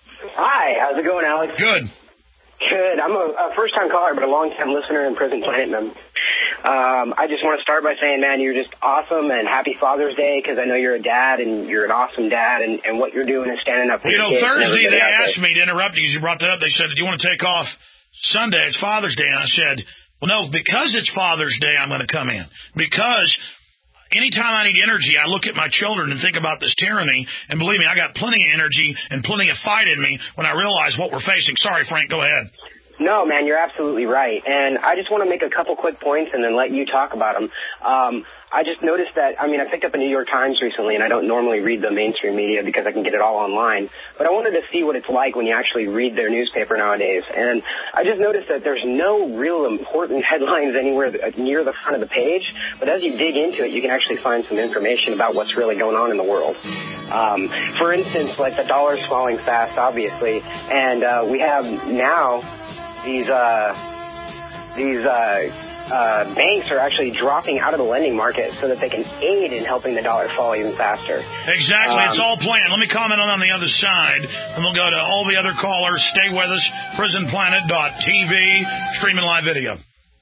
Hi, how's it going, Alex? Good. Good. I'm a, a first-time caller, but a long-time listener and Prison Planet member. Um, I just want to start by saying, man, you're just awesome, and happy Father's Day, because I know you're a dad, and you're an awesome dad, and, and what you're doing is standing up for you your know, kids. Thursday they asked me to interrupt you because you brought that up. They said, do you want to take off Sunday? It's Father's Day. And I said, well, no, because it's Father's Day, I'm going to come in. Because anytime I need energy, I look at my children and think about this tyranny, and believe me, I got plenty of energy and plenty of fight in me when I realize what we're facing. Sorry, Frank, go ahead. No, man, you're absolutely right. And I just want to make a couple quick points and then let you talk about them. Um, I just noticed that, I mean, I picked up a New York Times recently, and I don't normally read the mainstream media because I can get it all online. But I wanted to see what it's like when you actually read their newspaper nowadays. And I just noticed that there's no real important headlines anywhere near the front of the page. But as you dig into it, you can actually find some information about what's really going on in the world. Um, for instance, like the dollar's falling fast, obviously. And uh, we have now these uh, these uh, uh, banks are actually dropping out of the lending market so that they can aid in helping the dollar fall even faster. Exactly. Um, it's all planned. Let me comment on, on the other side, and we'll go to all the other callers. Stay with us. prison planet dot t v, streaming live video.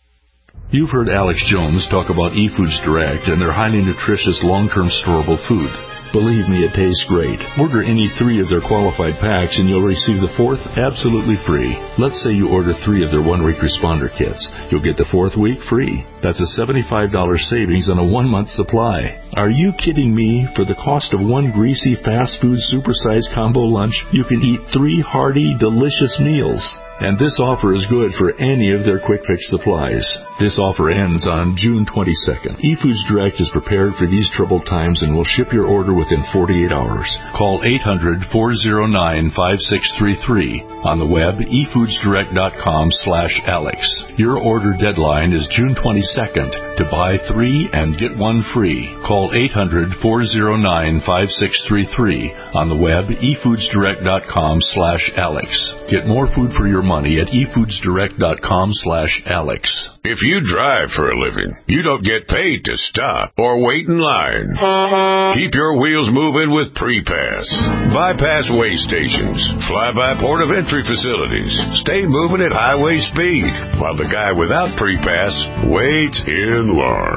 You've heard Alex Jones talk about eFoods Direct and their highly nutritious long-term storable food. Believe me, it tastes great. Order any three of their qualified packs and you'll receive the fourth absolutely free. Let's say you order three of their one-week responder kits. You'll get the fourth week free. That's a seventy-five dollars savings on a one-month supply. Are you kidding me? For the cost of one greasy fast food supersized combo lunch, you can eat three hearty, delicious meals. And this offer is good for any of their quick fix supplies. This offer ends on June twenty-second. eFoods Direct is prepared for these troubled times and will ship your order within forty-eight hours. Call eight hundred, four oh nine, five six three three. On the web, e foods direct dot com slash Alex. Your order deadline is June twenty-second. To buy three and get one free, call eight hundred, four oh nine, five six three three. On the web, e foods direct dot com slash Alex. Get more food for your money at e foods direct dot com slash Alex. If you drive for a living, you don't get paid to stop or wait in line. Keep your wheels moving with Prepass. Bypass way stations, fly-by port of entry facilities. Stay moving at highway speed while the guy without Prepass waits in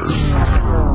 line.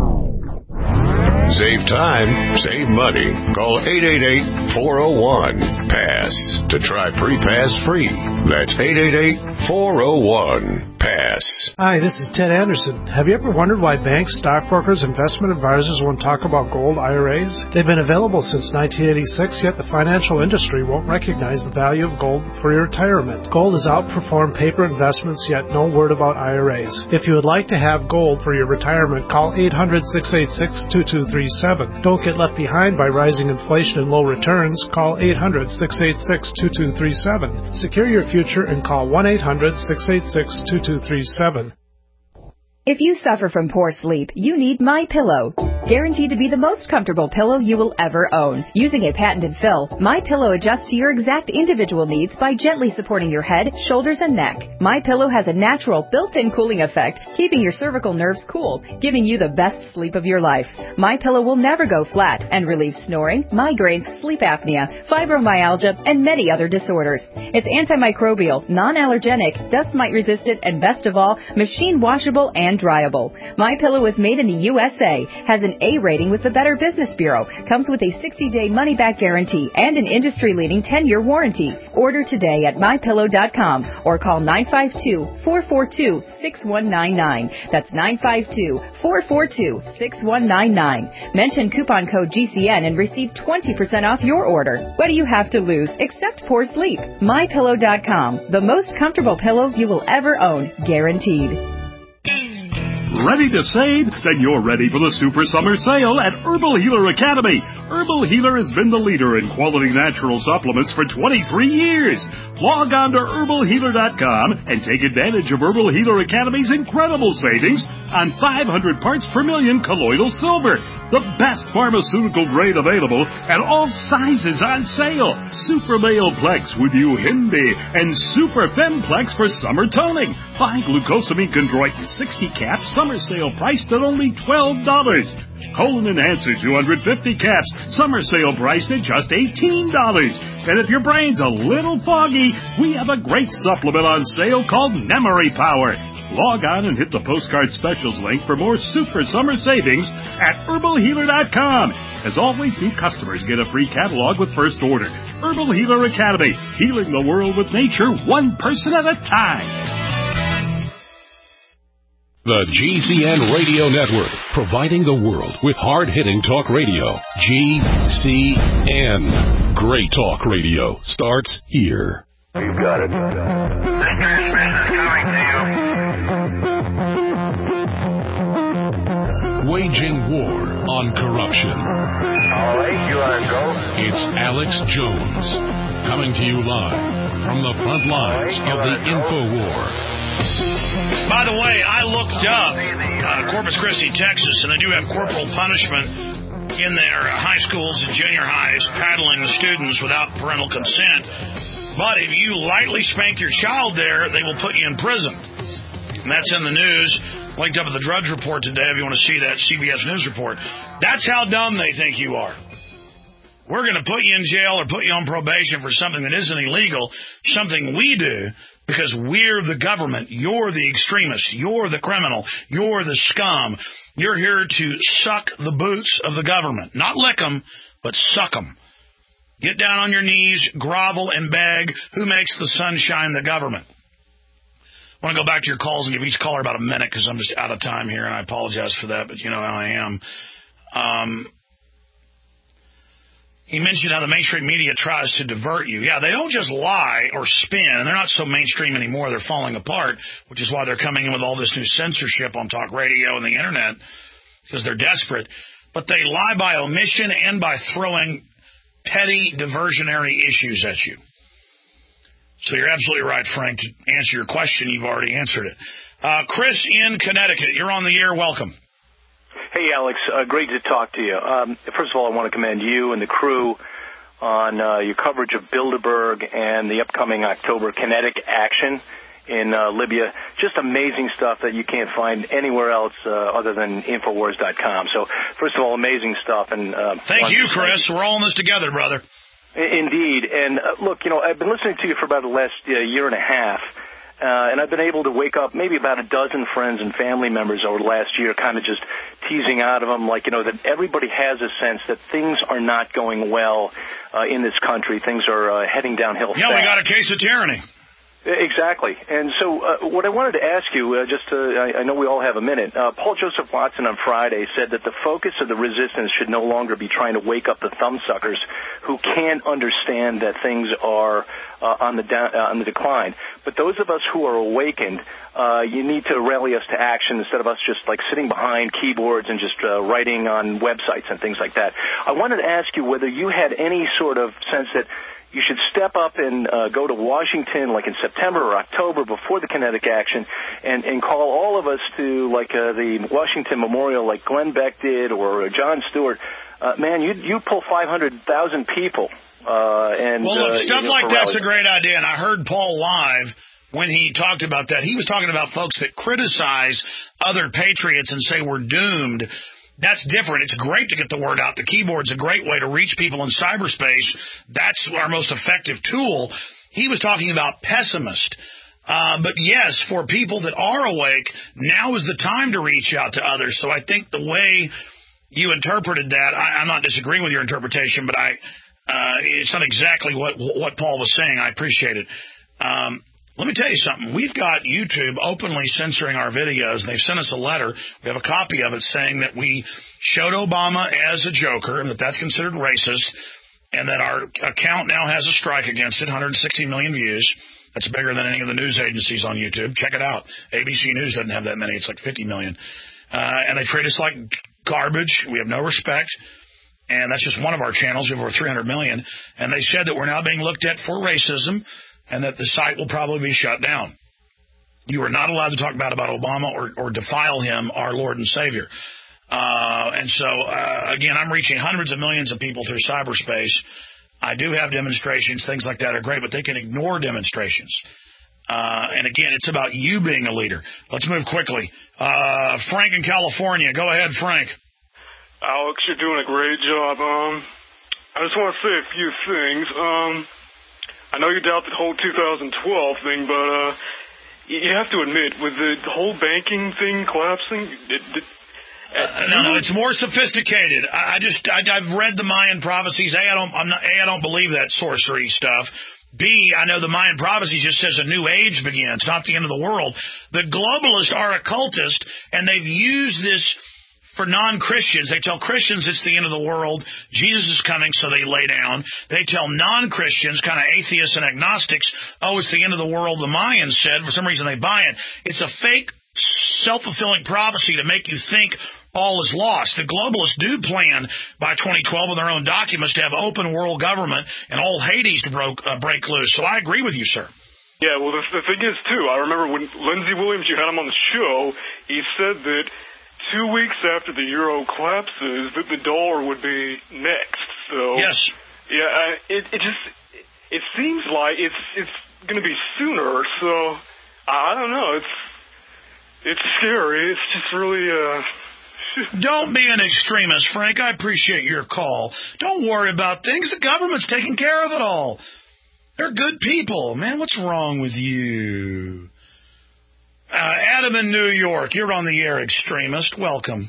Save time, save money. Call eight eight eight, four oh one, PASS to try Prepass free. That's eight eight eight, four oh one, pass. Hi, this is Ted Anderson. Have you ever wondered why banks, stockbrokers, investment advisors won't talk about gold I R As? They've been available since nineteen eighty-six, yet the financial industry won't recognize the value of gold for your retirement. Gold has outperformed paper investments, yet no word about I R As. If you would like to have gold for your retirement, call eight hundred, six eight six, two two three seven. Don't get left behind by rising inflation and low returns. Call eight hundred, six eight six, two two three seven. Secure your future and call one eight hundred, six eight six, two two three seven. If you suffer from poor sleep, you need MyPillow. Guaranteed to be the most comfortable pillow you will ever own. Using a patented fill, MyPillow adjusts to your exact individual needs by gently supporting your head, shoulders, and neck. MyPillow has a natural built-in cooling effect, keeping your cervical nerves cool, giving you the best sleep of your life. MyPillow will never go flat and relieves snoring, migraines, sleep apnea, fibromyalgia, and many other disorders. It's antimicrobial, non-allergenic, dust mite resistant, and best of all, machine washable and dryable. MyPillow is made in the U S A, has an A rating with the Better Business Bureau, comes with a sixty-day money-back guarantee, and an industry-leading ten-year warranty. Order today at my pillow dot com or call nine five two, four four two, six one nine nine. That's nine five two, four four two, six one nine nine. Mention coupon code G C N and receive twenty percent off your order. What do you have to lose except poor sleep? my pillow dot com, the most comfortable pillow you will ever own, guaranteed. Ready to save? Then you're ready for the Super Summer Sale at Herbal Healer Academy. Herbal Healer has been the leader in quality natural supplements for twenty-three years. Log on to herbal healer dot com and take advantage of Herbal Healer Academy's incredible savings on five hundred parts per million colloidal silver. The best pharmaceutical grade available and all sizes on sale. Super Male Plex with Uhindi and Super Femplex for summer toning. Buy glucosamine chondroitin sixty caps, summer sale priced at only twelve dollars. Colon Enhancer two hundred fifty caps, summer sale priced at just eighteen dollars. And if your brain's a little foggy, we have a great supplement on sale called Memory Power. Log on and hit the postcard specials link for more super summer savings at herbal healer dot com. As always, new customers get a free catalog with first order. Herbal Healer Academy, healing the world with nature one person at a time. The G C N Radio Network, providing the world with hard-hitting talk radio. G C N. Great talk radio starts here. You got it. The transmission is coming to you. Waging war on corruption. All right, you are go. It's Alex Jones, coming to you live from the front lines right, of the info war. By the way, I looked up uh, Corpus Christi, Texas, and they do have corporal punishment in their uh, high schools and junior highs, paddling the students without parental consent. But if you lightly spank your child there, they will put you in prison. And that's in the news. Linked up at the Drudge Report today if you want to see that C B S News report. That's how dumb they think you are. We're going to put you in jail or put you on probation for something that isn't illegal, something we do because we're the government. You're the extremist. You're the criminal. You're the scum. You're here to suck the boots of the government. Not lick them, but suck them. Get down on your knees, grovel, and beg. Who makes the sunshine? The government. I want to go back to your calls and give each caller about a minute because I'm just out of time here, and I apologize for that, but you know how I am. Um, he mentioned how the mainstream media tries to divert you. Yeah, they don't just lie or spin, and they're not so mainstream anymore. They're falling apart, which is why they're coming in with all this new censorship on talk radio and the Internet because they're desperate. But they lie by omission and by throwing petty diversionary issues at you. So you're absolutely right, Frank. To answer your question, you've already answered it. Uh, Chris in Connecticut, you're on the air. Welcome. Hey, Alex. Uh, great to talk to you. Um, first of all, I want to commend you and the crew on uh, your coverage of Bilderberg and the upcoming October kinetic action in uh, Libya. Just amazing stuff that you can't find anywhere else uh, other than Infowars dot com. So, first of all, amazing stuff. And uh, Thank you, Chris. We're all in this together, brother. Indeed. And, uh, look, you know, I've been listening to you for about the last uh, year and a half, uh, and I've been able to wake up maybe about a dozen friends and family members over the last year, kind of just teasing out of them, like, you know, that everybody has a sense that things are not going well uh, in this country. Things are uh, heading downhill Yeah, fast. we got a case of tyranny. Exactly. And so uh, what I wanted to ask you, uh, just to, I, I know we all have a minute, uh, Paul Joseph Watson on Friday said that the focus of the resistance should no longer be trying to wake up the thumbsuckers who can't understand that things are uh, on the down, uh, on the decline. But those of us who are awakened, uh, you need to rally us to action instead of us just like sitting behind keyboards and just uh, writing on websites and things like that. I wanted to ask you whether you had any sort of sense that you should step up and uh, go to Washington like in September or October before the kinetic action and, and call all of us to like uh, the Washington Memorial like Glenn Beck did or Jon Stewart. Uh, man, you you pull five hundred thousand people. Uh, and, well, look, uh, stuff you know, like that's rally. a great idea, and I heard Paul live when he talked about that. He was talking about folks that criticize other patriots and say we're doomed. That's different. It's great to get the word out. The keyboard's a great way to reach people in cyberspace. That's our most effective tool. He was talking about pessimist. Uh, but yes, for people that are awake, now is the time to reach out to others. So I think the way you interpreted that, I, I'm not disagreeing with your interpretation, but I, uh, it's not exactly what, what Paul was saying. I appreciate it. Um, Let me tell you something. We've got YouTube openly censoring our videos. They've sent us a letter. We have a copy of it saying that we showed Obama as a joker and that that's considered racist and that our account now has a strike against it, one hundred sixty million views. That's bigger than any of the news agencies on YouTube. Check it out. A B C News doesn't have that many. It's like fifty million. Uh, and they treat us like garbage. We have no respect. And that's just one of our channels. We have over three hundred million. And they said that we're now being looked at for racism, and that the site will probably be shut down. You are not allowed to talk bad about Obama or, or defile him, our Lord and Savior. Uh, and so, uh, again, I'm reaching hundreds of millions of people through cyberspace. I do have demonstrations. Things like that are great, but they can ignore demonstrations. Uh, and, again, it's about you being a leader. Let's move quickly. Uh, Frank in California. Go ahead, Frank. Alex, you're doing a great job. Um, I just want to say a few things. Um... I know you doubt the whole two thousand twelve thing, but uh, you have to admit, with the whole banking thing collapsing, it, it, uh, no, no, it's more sophisticated. I, I just, I, I've read the Mayan prophecies. A, I don't, I'm not, A, I don't believe that sorcery stuff. B, I know the Mayan prophecy just says a new age begins, not the end of the world. The globalists are occultists, and they've used this for non-Christians. They tell Christians it's the end of the world. Jesus is coming, so they lay down. They tell non-Christians, kind of atheists and agnostics, oh, it's the end of the world, the Mayans said. For some reason, they buy it. It's a fake, self-fulfilling prophecy to make you think all is lost. The globalists do plan by twenty twelve with their own documents to have open world government and all Hades to broke, uh, break loose. So I agree with you, sir. Yeah, well, the, the thing is, too, I remember when Lindsey Williams, you had him on the show, he said that two weeks after the euro collapses, that the dollar would be next. So yes, yeah, I, it it just it seems like it's it's going to be sooner. So I don't know. It's it's scary. It's just really. Uh... Don't be an extremist, Frank. I appreciate your call. Don't worry about things. The government's taking care of it all. They're good people, man. What's wrong with you? Uh, Adam in New York, you're on the air, extremist. Welcome.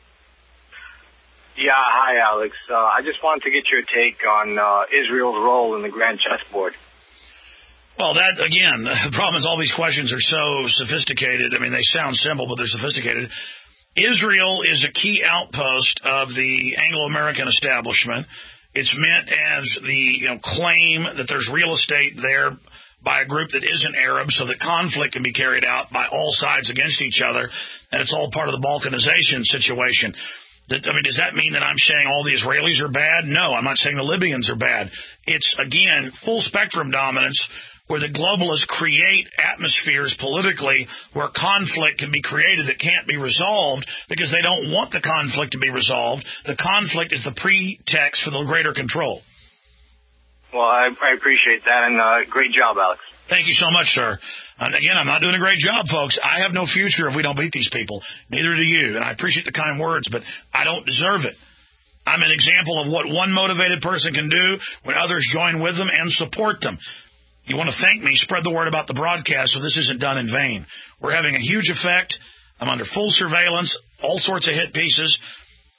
Yeah, hi, Alex. Uh, I just wanted to get your take on uh, Israel's role in the grand chessboard. Well, that, again, the problem is all these questions are so sophisticated. I mean, they sound simple, but they're sophisticated. Israel is a key outpost of the Anglo-American establishment. It's meant as the you know claim that there's real estate there by a group that isn't Arab, so that conflict can be carried out by all sides against each other, and it's all part of the Balkanization situation. That, I mean, does that mean that I'm saying all the Israelis are bad? No, I'm not saying the Libyans are bad. It's, again, full spectrum dominance where the globalists create atmospheres politically where conflict can be created that can't be resolved because they don't want the conflict to be resolved. The conflict is the pretext for the greater control. Well, I, I appreciate that, and uh, great job, Alex. Thank you so much, sir. And again, I'm not doing a great job, folks. I have no future if we don't beat these people. Neither do you. And I appreciate the kind words, but I don't deserve it. I'm an example of what one motivated person can do when others join with them and support them. You want to thank me, spread the word about the broadcast so this isn't done in vain. We're having a huge effect. I'm under full surveillance, all sorts of hit pieces.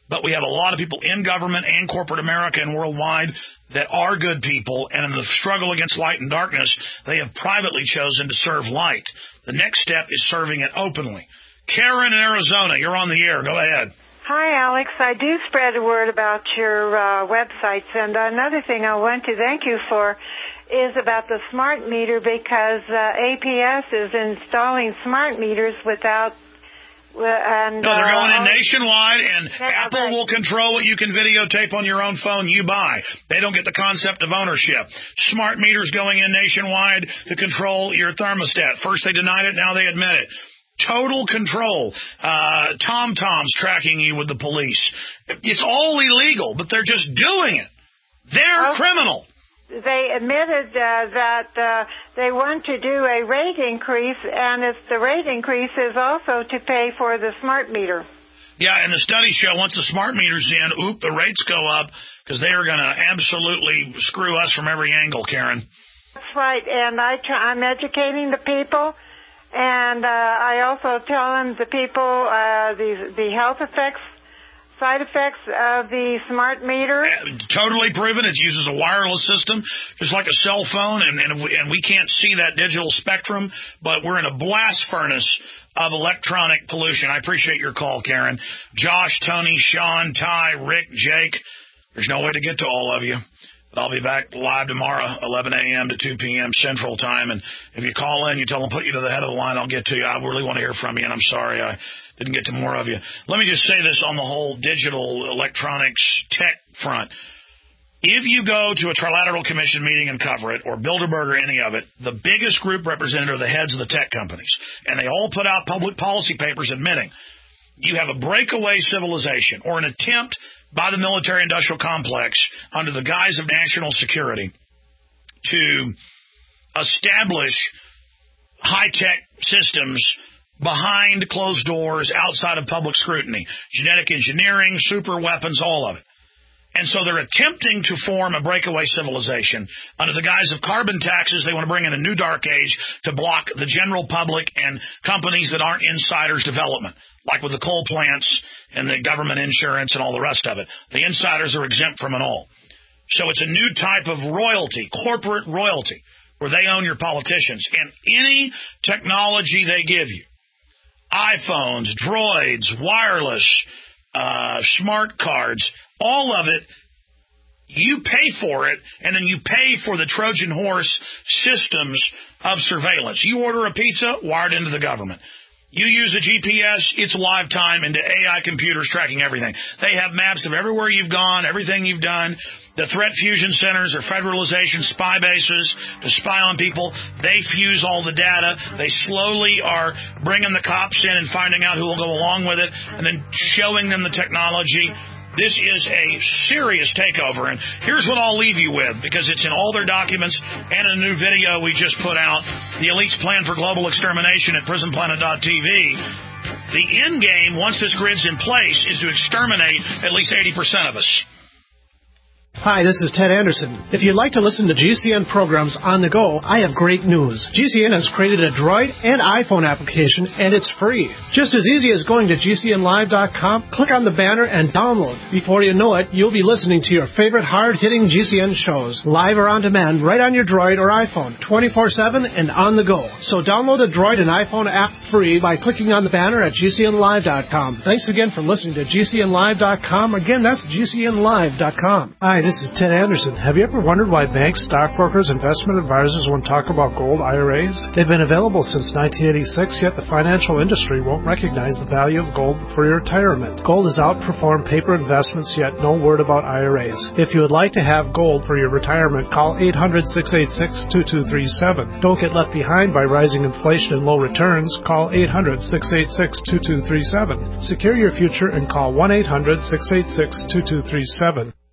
but we have a lot of people in government and corporate America and worldwide that are good people, and in the struggle against light and darkness, they have privately chosen to serve light. The next step is serving it openly. Karen in Arizona, you're on the air. Go ahead. Hi, Alex. I do spread the word about your uh, websites, and another thing I want to thank you for is about the smart meter, because uh, A P S is installing smart meters without Uh, and, no, they're going in uh, nationwide, and yeah, Apple right. will control what you can videotape on your own phone you buy. They don't get the concept of ownership. Smart meters going in nationwide to control your thermostat. First they denied it, now they admit it. Total control. Uh, TomTom's tracking you with the police. It's all illegal, but they're just doing it. They're oh. criminal. They admitted uh, that uh, they want to do a rate increase, and it's the rate increase is also to pay for the smart meter. Yeah, and the studies show once the smart meter's in, oop, the rates go up because they are going to absolutely screw us from every angle, Karen. That's right, and I try, I'm educating the people, and uh, I also tell them, the people, uh, the, the health effects, side effects of the smart meter. Totally proven. It uses a wireless system, just like a cell phone, and and we, and we can't see that digital spectrum, but we're in a blast furnace of electronic pollution. I appreciate your call, Karen. Josh, Tony, Sean, Ty, Rick, Jake. There's no way to get to all of you, but I'll be back live tomorrow, eleven a.m. to two p.m. Central Time, and if you call in, you tell them put you to the head of the line, I'll get to you. I really want to hear from you, and I'm sorry I didn't get to more of you. Let me just say this on the whole digital electronics tech front. If you go to a Trilateral Commission meeting and cover it, or Bilderberg or any of it, the biggest group represented are the heads of the tech companies. And they all put out public policy papers admitting you have a breakaway civilization or an attempt by the military-industrial complex under the guise of national security to establish high-tech systems behind closed doors, outside of public scrutiny, genetic engineering, super weapons, all of it. And so they're attempting to form a breakaway civilization. Under the guise of carbon taxes, they want to bring in a new dark age to block the general public and companies that aren't insiders development, like with the coal plants and the government insurance and all the rest of it. The insiders are exempt from it all. So it's a new type of royalty, corporate royalty, where they own your politicians. And any technology they give you, iPhones, droids, wireless, uh, smart cards, all of it, you pay for it, and then you pay for the Trojan horse systems of surveillance. You order a pizza, wired into the government. You use a G P S, it's live time into A I computers tracking everything. They have maps of everywhere you've gone, everything you've done. The threat fusion centers are federalization spy bases to spy on people. They fuse all the data. They slowly are bringing the cops in and finding out who will go along with it and then showing them the technology. This is a serious takeover, and here's what I'll leave you with, because it's in all their documents and a new video we just put out, the Elite's Plan for Global Extermination at prison planet dot t v. The end game, once this grid's in place, is to exterminate at least eighty percent of us. Hi, this is Ted Anderson. If you'd like to listen to G C N programs on the go, I have great news. G C N has created a Droid and iPhone application, and it's free. Just as easy as going to G C N live dot com, click on the banner, and download. Before you know it, you'll be listening to your favorite hard-hitting G C N shows, live or on demand, right on your Droid or iPhone, twenty-four seven and on the go. So download the Droid and iPhone app free by clicking on the banner at G C N live dot com. Thanks again for listening to G C N live dot com. Again, that's G C N live dot com. Hi, this is Ted Anderson. Have you ever wondered why banks, stockbrokers, investment advisors won't talk about gold I R As? They've been available since nineteen eighty-six, yet the financial industry won't recognize the value of gold for your retirement. Gold has outperformed paper investments, yet no word about I R As. If you would like to have gold for your retirement, call eight hundred, six eight six, two two three seven. Don't get left behind by rising inflation and low returns. Call eight hundred, six eight six, two two three seven. Secure your future and call one eight hundred, six eight six, two two three seven.